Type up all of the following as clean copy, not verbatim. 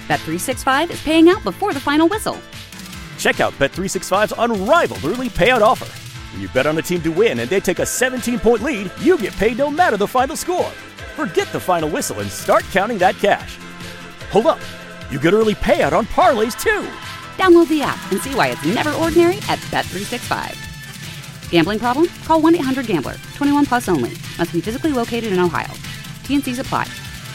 Bet365 is paying out before the final whistle. Check out Bet365's unrivaled early payout offer. When you bet on a team to win and they take a 17-point lead, you get paid no matter the final score. Forget the final whistle and start counting that cash. Hold up. You get early payout on parlays, too. Download the app and see why it's never ordinary at Bet365. Gambling problem? Call 1-800-GAMBLER. 21 plus only. Must be physically located in Ohio. T&Cs apply.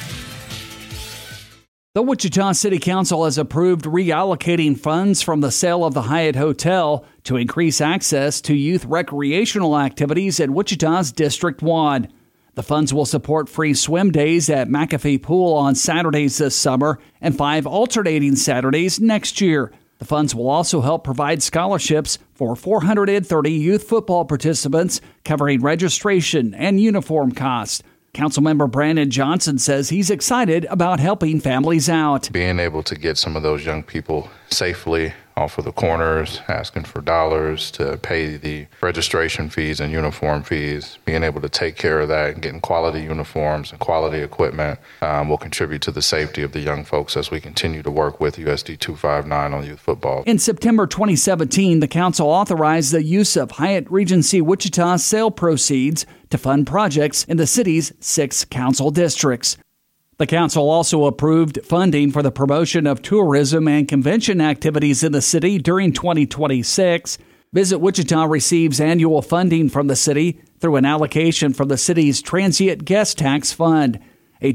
The Wichita City Council has approved reallocating funds from the sale of the Hyatt Hotel to increase access to youth recreational activities at Wichita's District 1. The funds will support free swim days at McAfee Pool on Saturdays this summer and 5 alternating Saturdays next year. The funds will also help provide scholarships for 430 youth football participants, covering registration and uniform costs. Councilmember Brandon Johnson says he's excited about helping families out. Being able to get some of those young people safely off of the corners, asking for dollars to pay the registration fees and uniform fees, being able to take care of that and getting quality uniforms and quality equipment will contribute to the safety of the young folks as we continue to work with USD 259 on youth football. In September 2017, the council authorized the use of Hyatt Regency Wichita sale proceeds to fund projects in the city's 6 council districts. The council also approved funding for the promotion of tourism and convention activities in the city during 2026. Visit Wichita receives annual funding from the city through an allocation from the city's Transient Guest Tax Fund. A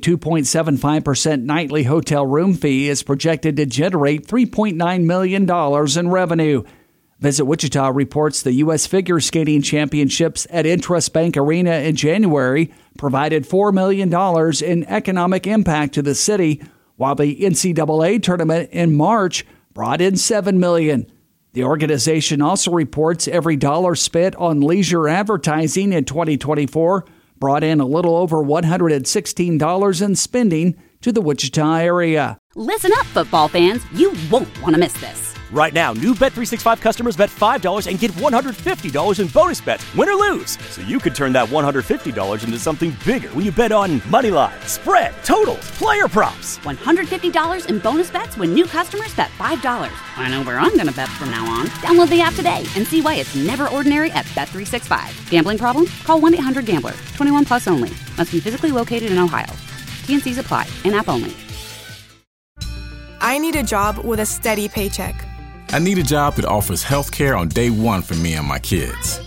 2.75% nightly hotel room fee is projected to generate $3.9 million in revenue. Visit Wichita reports the U.S. Figure Skating Championships at Intrust Bank Arena in January provided $4 million in economic impact to the city, while the NCAA tournament in March brought in $7 million. The organization also reports every dollar spent on leisure advertising in 2024 brought in a little over $116 in spending to the Wichita area. Listen up, football fans. You won't want to miss this. Right now, new Bet365 customers bet $5 and get $150 in bonus bets, win or lose. So you could turn that $150 into something bigger when you bet on money line, spread, totals, player props. $150 in bonus bets when new customers bet $5. I know where I'm going to bet from now on. Download the app today and see why it's never ordinary at Bet365. Gambling problem? Call 1-800-GAMBLER. 21 plus only. Must be physically located in Ohio. T&Cs apply. In-app only. I need a job with a steady paycheck. I need a job that offers health care on day one for me and my kids.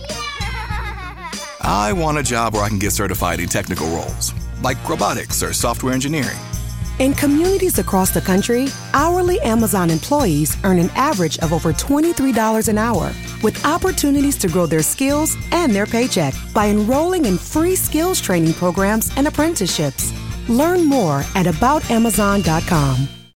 I want a job where I can get certified in technical roles, like robotics or software engineering. In communities across the country, hourly Amazon employees earn an average of over $23 an hour, with opportunities to grow their skills and their paycheck by enrolling in free skills training programs and apprenticeships. Learn more at aboutamazon.com.